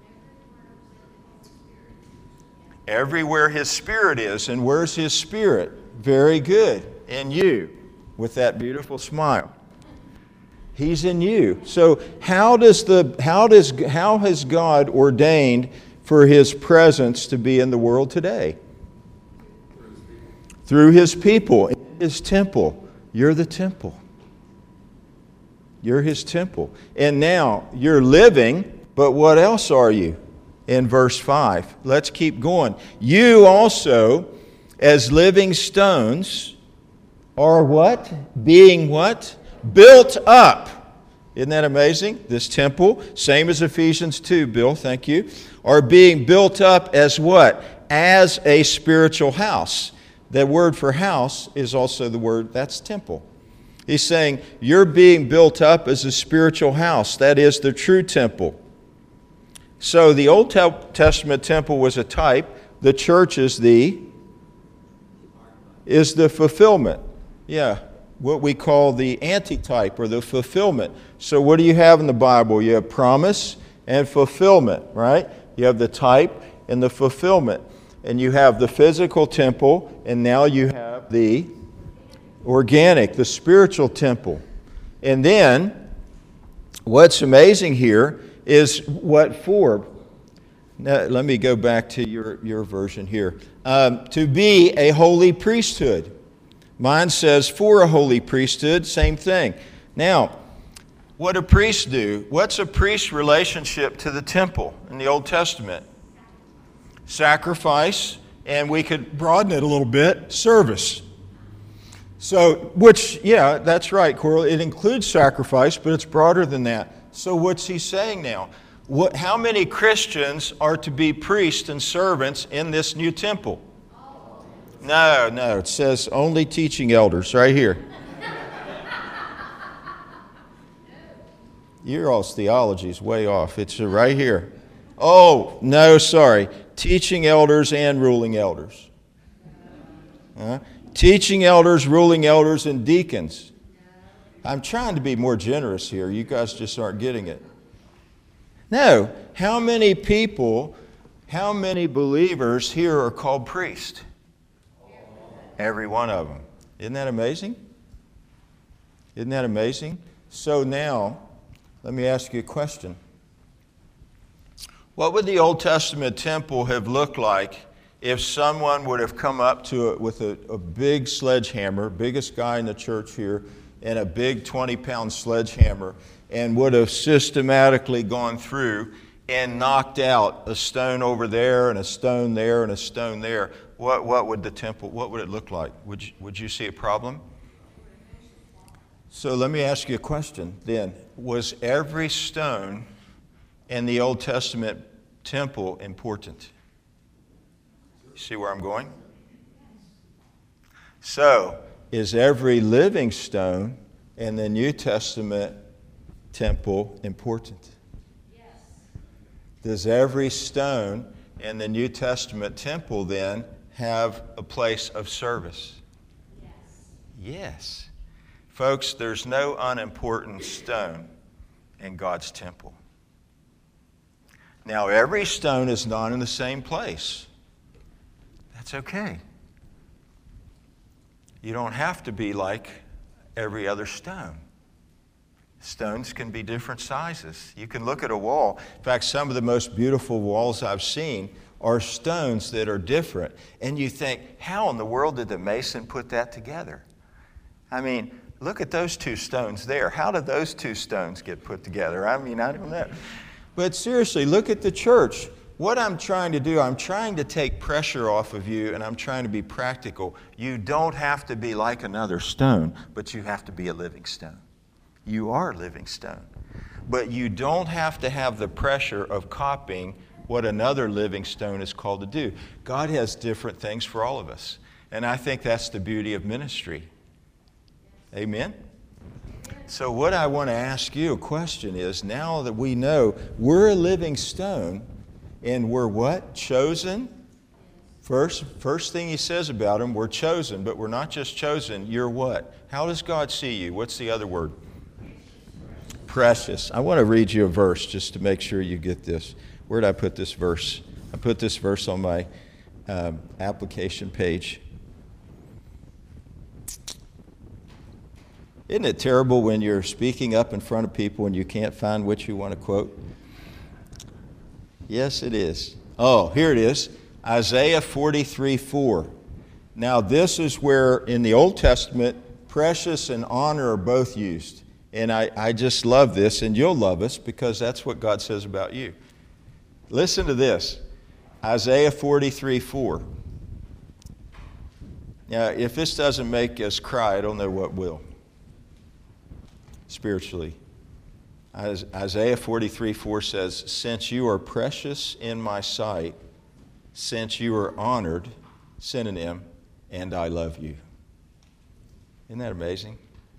A: Everywhere His Spirit is. And where's His Spirit? Very good. In you, with that beautiful smile. He's in you. So how does the how does how has God ordained for His presence to be in the world today? Through His people, in His temple. You're the temple. You're His temple. And now you're living, but what else are you? In verse five. Let's keep going. You also, as living stones, are what? Being what? Built up. Isn't that amazing? This temple, same as Ephesians two, Bill, thank you, are being built up as what? As a spiritual house. The word for house is also the word, that's temple. He's saying you're being built up as a spiritual house. That is the true temple. So the Old Testament temple was a type. The church is the, is the fulfillment. Yeah. What we call the antitype or the fulfillment. So what do you have in the Bible? You have promise and fulfillment, right? You have the type and the fulfillment. And you have the physical temple, and now you have the organic, the spiritual temple. And then, what's amazing here is what for. Now, let me go back to your, your version here. Um, to be a holy priesthood. Mine says for a holy priesthood, same thing. Now, what do priests do? What's a priest's relationship to the temple in the Old Testament? Sacrifice, and we could broaden it a little bit, service. So, which, yeah, that's right, Coral. It includes sacrifice, but it's broader than that. So what's he saying now? What, how many Christians are to be priests and servants in this new temple? No, no, it says only teaching elders right here. Your all's theology is way off. It's right here. Oh, no, sorry. Teaching elders and ruling elders. Uh, teaching elders, ruling elders, and deacons. I'm trying to be more generous here. You guys just aren't getting it. No. How many people, how many believers here are called priests? Every one of them. Isn't that amazing? Isn't that amazing? So now, let me ask you a question. What would the Old Testament temple have looked like if someone would have come up to it with a, a big sledgehammer, biggest guy in the church here, and a big twenty pound sledgehammer, and would have systematically gone through and knocked out a stone over there and a stone there and a stone there? What, what would the temple, what would it look like? Would you, would you see a problem? So let me ask you a question then. Was every stone in the Old Testament temple important? You see where I'm going? So, is every living stone in the New Testament temple important?
C: Yes.
A: Does every stone in the New Testament temple then have a place of service?
C: Yes.
A: Yes. Folks, there's no unimportant stone in God's temple. Now, every stone is not in the same place. That's okay. You don't have to be like every other stone. Stones can be different sizes. You can look at a wall. In fact, some of the most beautiful walls I've seen are stones that are different. And you think, how in the world did the mason put that together? I mean, look at those two stones there. How did those two stones get put together? I mean, I don't know. But seriously, look at the church. What I'm trying to do, I'm trying to take pressure off of you, and I'm trying to be practical. You don't have to be like another stone, but you have to be a living stone. You are a living stone. But you don't have to have the pressure of copying what another living stone is called to do. God has different things for all of us. And I think that's the beauty of ministry. Amen? So what I want to ask you a question is, now that we know we're a living stone, and we're what? Chosen? First, first thing he says about them, we're chosen, but we're not just chosen, you're what? How does God see you? What's the other word? Precious. I want to read you a verse just to make sure you get this. Where did I put this verse? I put this verse on my um, application page. Isn't it terrible when you're speaking up in front of people and you can't find what you want to quote? Yes, it is. Oh, here it is. Isaiah forty-three four. Now, this is where in the Old Testament, precious and honor are both used. And I, I just love this, and you'll love us because that's what God says about you. Listen to this. Isaiah forty-three four. Now, if this doesn't make us cry, I don't know what will. Spiritually. Isaiah forty-three four says, since you are precious in my sight, since you are honored, synonym, and I love you. Isn't that amazing?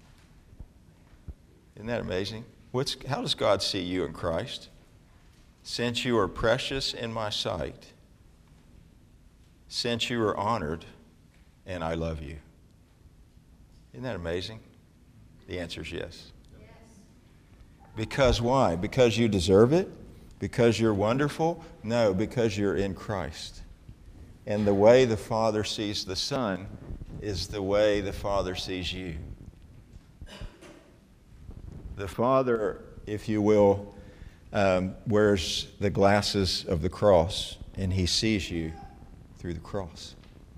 A: Isn't that amazing? What's, how does God see you in Christ? Since you are precious in my sight, since you are honored, and I love you. Isn't that amazing? The answer is yes. Because why? Because you deserve it? Because you're wonderful? No, because you're in Christ. And the way the Father sees the Son is the way the Father sees you. The Father, if you will, um, wears the glasses of the cross, and he sees you through the cross.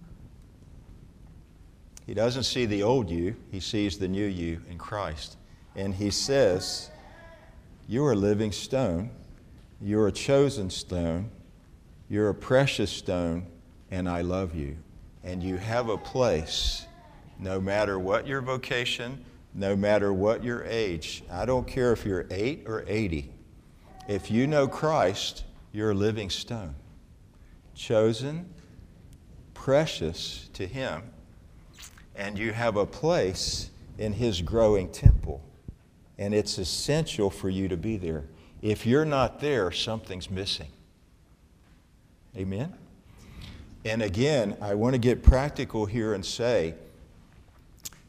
A: He doesn't see the old you, he sees the new you in Christ. And he says, you're a living stone, you're a chosen stone, you're a precious stone, and I love you. And you have a place, no matter what your vocation, no matter what your age. I don't care if you're eight or eighty. If you know Christ, you're a living stone. Chosen, precious to him, and you have a place in his growing temple. And it's essential for you to be there. If you're not there, something's missing. Amen? And again, I want to get practical here and say,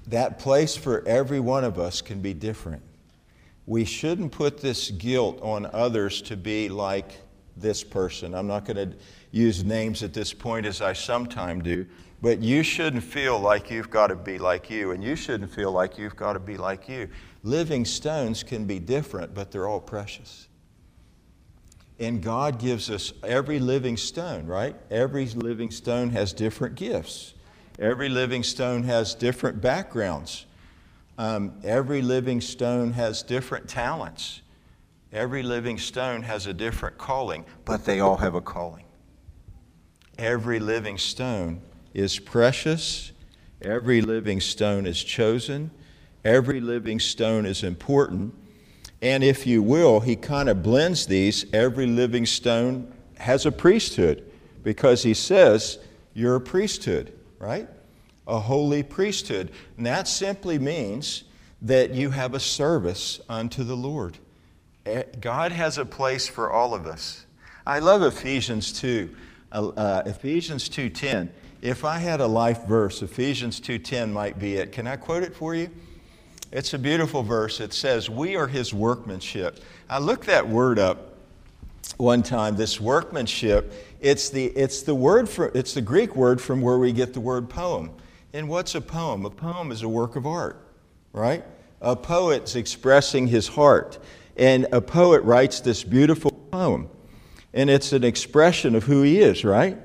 A: that place for every one of us can be different. We shouldn't put this guilt on others to be like this person. I'm not going to use names at this point as I sometimes do, but you shouldn't feel like you've got to be like you, and you shouldn't feel like you've got to be like you. Living stones can be different, but they're all precious. And God gives us every living stone, right? Every living stone has different gifts. Every living stone has different backgrounds. Um, every living stone has different talents. Every living stone has a different calling, but they all have a calling. Every living stone is precious. Every living stone is chosen. Every living stone is important. And if you will, he kind of blends these. Every living stone has a priesthood because he says you're a priesthood, right? A holy priesthood. And that simply means that you have a service unto the Lord. God has a place for all of us. I love Ephesians two. Uh, Ephesians two ten. If I had a life verse, Ephesians two ten might be it. Can I quote it for you? It's a beautiful verse. It says, we are his workmanship. I looked that word up one time, this workmanship. It's the, it's the word for, it's the Greek word from where we get the word poem. And what's a poem? A poem is a work of art, right? A poet's expressing his heart. And a poet writes this beautiful poem. And it's an expression of who he is, right?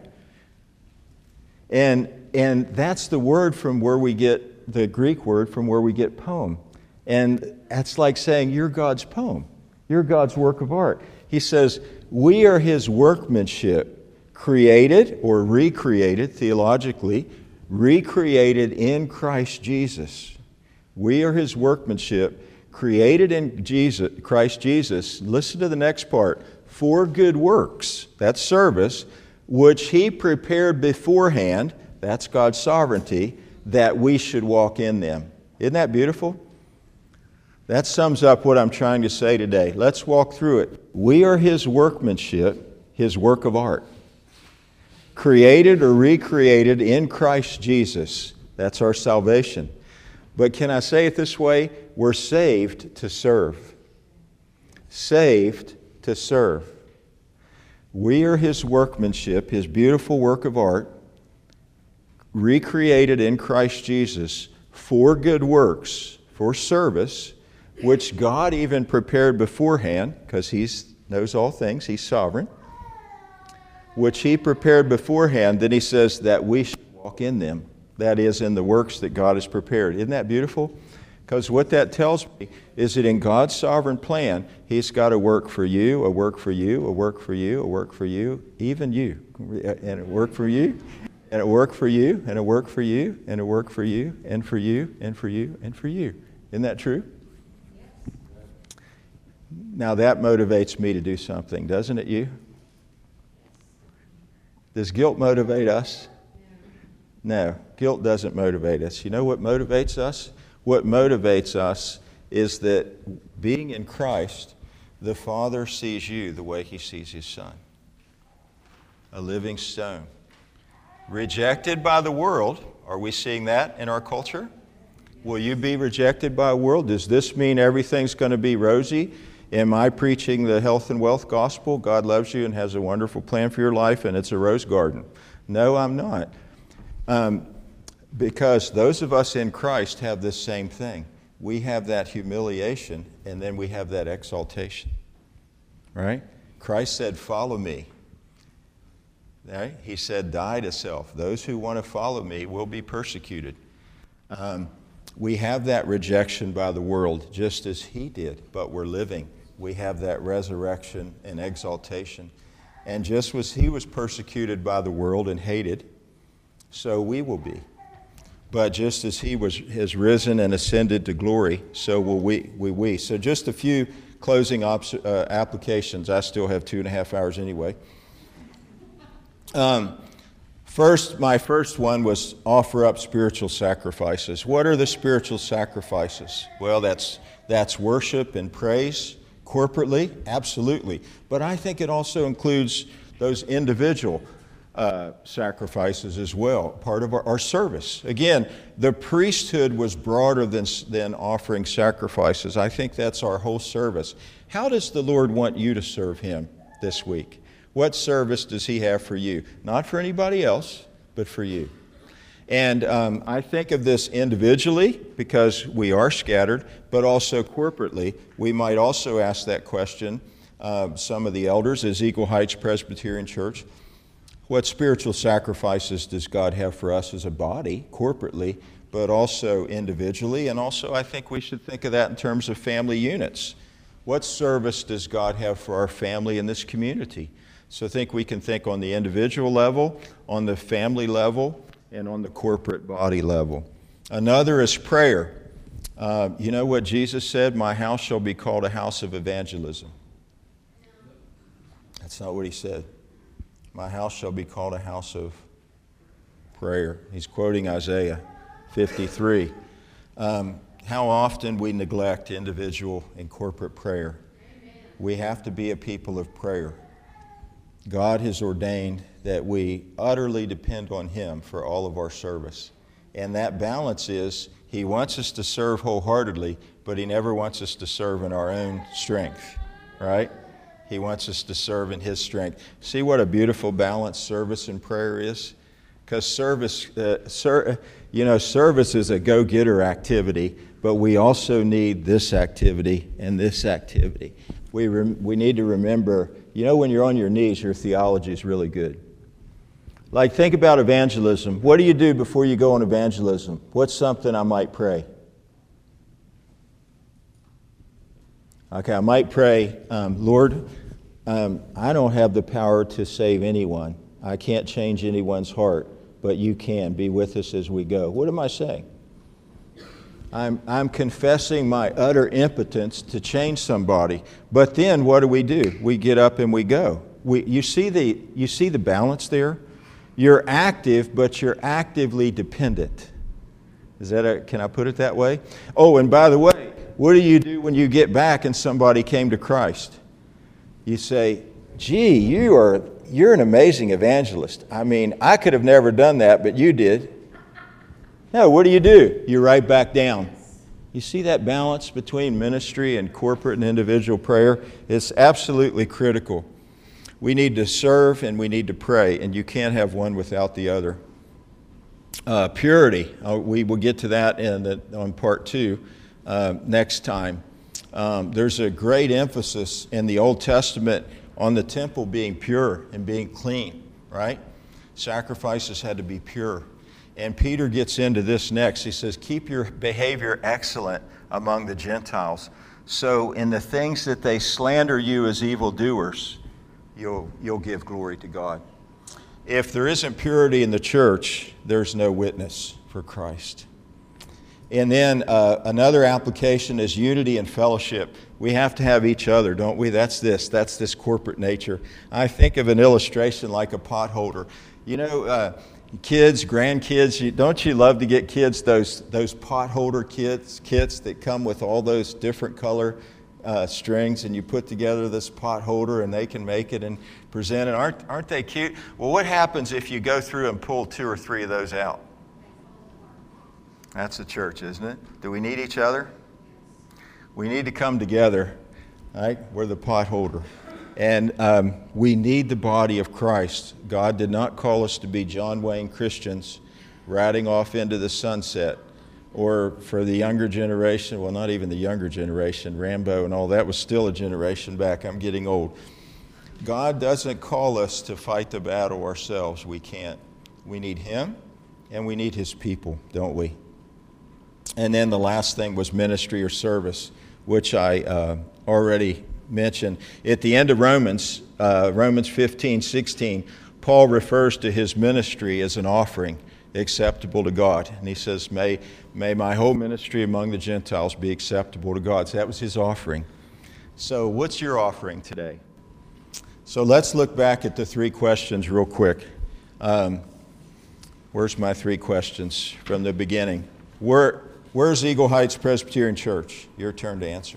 A: And, and that's the word from where we get, the Greek word from where we get poem. And that's like saying, you're God's poem. You're God's work of art. He says, we are his workmanship, created or recreated, theologically, recreated in Christ Jesus. We are his workmanship, created in Jesus, Christ Jesus. Listen to the next part. For good works, that's service, which he prepared beforehand, that's God's sovereignty, that we should walk in them. Isn't that beautiful? That sums up what I'm trying to say today. Let's walk through it. We are his workmanship, his work of art, created or recreated in Christ Jesus. That's our salvation. But can I say it this way? We're saved to serve. Saved to serve. We are his workmanship, his beautiful work of art, recreated in Christ Jesus for good works, for service, which God even prepared beforehand, because he knows all things, he's sovereign, which he prepared beforehand. Then he says that we should walk in them. That is, in the works that God has prepared. Isn't that beautiful? Because what that tells me is that in God's sovereign plan, he's got a work for you, a work for you, a work for you, a work for you, even you, and a work for you, and a work for you, and a work for you, and a work for you, and for you, and for you, and for you. Isn't that true? Now that motivates me to do something, doesn't it, you? Does guilt motivate us? No, guilt doesn't motivate us. You know what motivates us? What motivates us is that being in Christ, the Father sees you the way he sees his Son. A living stone. Rejected by the world. Are we seeing that in our culture? Will you be rejected by a world? Does this mean everything's going to be rosy? Am I preaching the health and wealth gospel? God loves you and has a wonderful plan for your life and it's a rose garden. No, I'm not. Um, because those of us in Christ have this same thing. We have that humiliation and then we have that exaltation. Right? Christ said, follow me. Right? He said, die to self. Those who want to follow me will be persecuted. Um, we have that rejection by the world just as he did, but we're living. We have that resurrection and exaltation. And just as he was persecuted by the world and hated, so we will be. But just as he was, has risen and ascended to glory, so will we. we, we. So just a few closing obs- uh, applications. I still have two and a half hours anyway. Um, first, my first one was offer up spiritual sacrifices. What are the spiritual sacrifices? Well, that's that's worship and praise corporately, absolutely. But I think it also includes those individual uh, sacrifices as well, part of our, our service. Again, the priesthood was broader than, than offering sacrifices. I think that's our whole service. How does the Lord want you to serve Him this week? What service does He have for you? Not for anybody else, but for you. And um, I think of this individually because we are scattered, but also corporately. We might also ask that question, uh, some of the elders as Eagle Heights Presbyterian Church. What spiritual sacrifices does God have for us as a body, corporately, but also individually? And also I think we should think of that in terms of family units. What service does God have for our family in this community? So I think we can think on the individual level, on the family level, and on the corporate body level. Another is prayer. Uh, you know what Jesus said? My house shall be called a house of evangelism. That's not what He said. My house shall be called a house of prayer. He's quoting Isaiah fifty-three. Um, how often we neglect individual and corporate prayer. We have to be a people of prayer. God has ordained that we utterly depend on Him for all of our service. And that balance is He wants us to serve wholeheartedly, but He never wants us to serve in our own strength, right? He wants us to serve in His strength. See what a beautiful balanced service and prayer is? Because service, uh, ser- you know, service is a go-getter activity, but we also need this activity and this activity. We, rem- we need to remember, you know, when you're on your knees, your theology is really good. Like, think about evangelism. What do you do before you go on evangelism? What's something I might pray? Okay, I might pray, um, Lord, um, I don't have the power to save anyone. I can't change anyone's heart, but you can. Be with us as we go. What am I saying? I'm, I'm confessing my utter impotence to change somebody. But then what do we do? We get up and we go. We, you see the, you see the balance there? You're active, but you're actively dependent. Is that a, can I put it that way? Oh, and by the way, what do you do when you get back and somebody came to Christ? You say, gee, you are, you're an amazing evangelist. I mean, I could have never done that, but you did. No, what do you do? You write back down. You see that balance between ministry and corporate and individual prayer? It's absolutely critical. We need to serve and we need to pray, and you can't have one without the other. Uh, purity, uh, we will get to that in the, on part two uh, next time. Um, there's a great emphasis in the Old Testament on the temple being pure and being clean, right? Sacrifices had to be pure. And Peter gets into this next. He says, keep your behavior excellent among the Gentiles. So in the things that they slander you as evildoers, you'll, you'll give glory to God. If there isn't purity in the church, there's no witness for Christ. And then uh, another application is unity and fellowship. We have to have each other, don't we? That's this. That's this corporate nature. I think of an illustration like a pot holder. You know, uh, kids, grandkids, you, don't you love to get kids those those pot holder kits, kits that come with all those different color uh, strings, and you put together this pot holder and they can make it and present it. Aren't, aren't they cute? Well, what happens if you go through and pull two or three of those out? That's the church, isn't it? Do we need each other? We need to come together, right? We're the pot holder. And um, we need the body of Christ. God did not call us to be John Wayne Christians riding off into the sunset. Or for the younger generation, well, not even the younger generation, Rambo and all that was still a generation back. I'm getting old. God doesn't call us to fight the battle ourselves. We can't. We need Him and we need His people, don't we? And then the last thing was ministry or service, which I uh, already mentioned. At the end of Romans, uh, Romans fifteen, sixteen, Paul refers to his ministry as an offering acceptable to God. And he says, may, may my whole ministry among the Gentiles be acceptable to God. So that was his offering. So what's your offering today? So let's look back at the three questions real quick. Um, where's my three questions from the beginning? Where, where's Eagle Heights Presbyterian Church? Your turn to answer.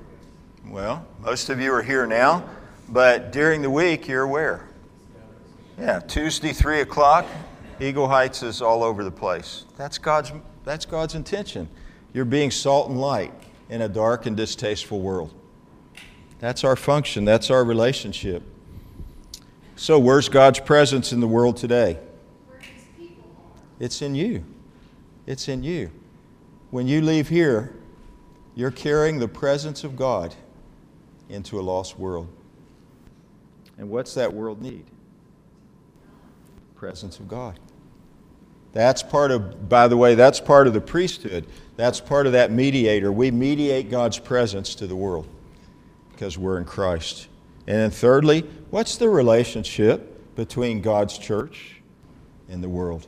A: Well, most of you are here now, but during the week, you're where? Yeah, Tuesday, three o'clock. Eagle Heights is all over the place. That's God's, that's God's intention. You're being salt and light in a dark and distasteful world. That's our function. That's our relationship. So where's God's presence in the world today?
C: Where his people are.
A: It's in you. It's in you. When you leave here, you're carrying the presence of God into a lost world. And what's that world need? Presence of God. That's part of, by the way, that's part of the priesthood. That's part of that mediator. We mediate God's presence to the world because we're in Christ. And then thirdly, what's the relationship between God's church and the world?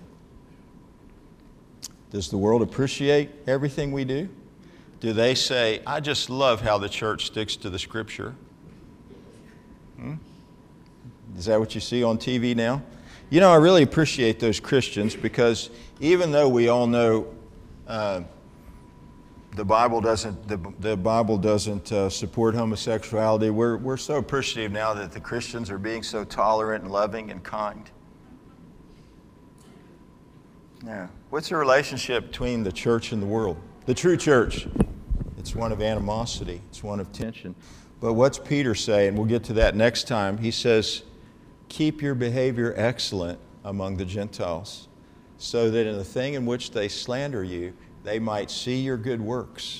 A: Does the world appreciate everything we do? Do they say, I just love how the church sticks to the Scripture? Hmm? Is that what you see on T V now? You know, I really appreciate those Christians because even though we all know uh, the Bible doesn't the, the Bible doesn't uh, support homosexuality, we're we're so appreciative now that the Christians are being so tolerant and loving and kind. Yeah. What's the relationship between the church and the world? The true church. It's one of animosity. It's one of tension. But what's Peter say? And we'll get to that next time. He says, keep your behavior excellent among the Gentiles, so that in the thing in which they slander you, they might see your good works.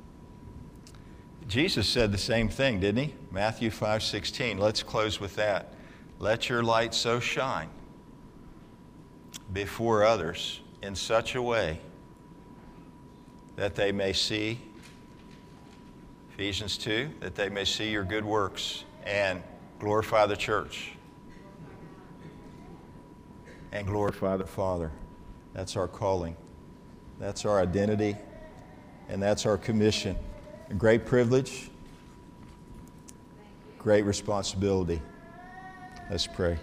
A: Jesus said the same thing, didn't he? Matthew five sixteen. Let's close with that. Let your light so shine before others in such a way that they may see, Ephesians two, that they may see your good works and glorify the church and glorify the Father. That's our calling. That's our identity, and that's our commission. A great privilege, great responsibility. Let's pray.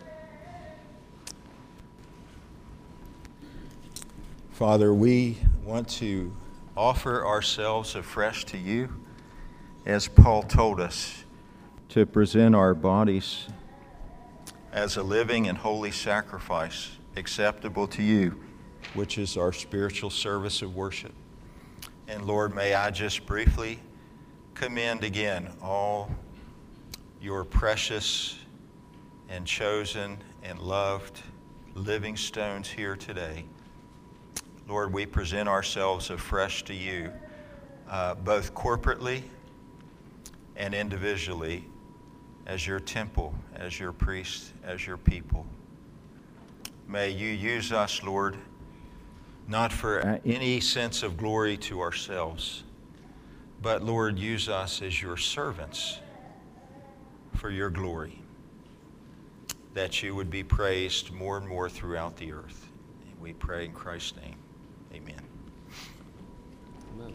A: Father, we want to offer ourselves afresh to you, as Paul told us, to present our bodies as a living and holy sacrifice acceptable to you, which is our spiritual service of worship. And Lord, may I just briefly commend again all your precious and chosen and loved living stones here today. Lord, we present ourselves afresh to you, uh, both corporately and individually, as your temple, as your priests, as your people. May you use us, Lord, not for any sense of glory to ourselves, but, Lord, use us as your servants for your glory, that you would be praised more and more throughout the earth. We pray in Christ's name. Amen.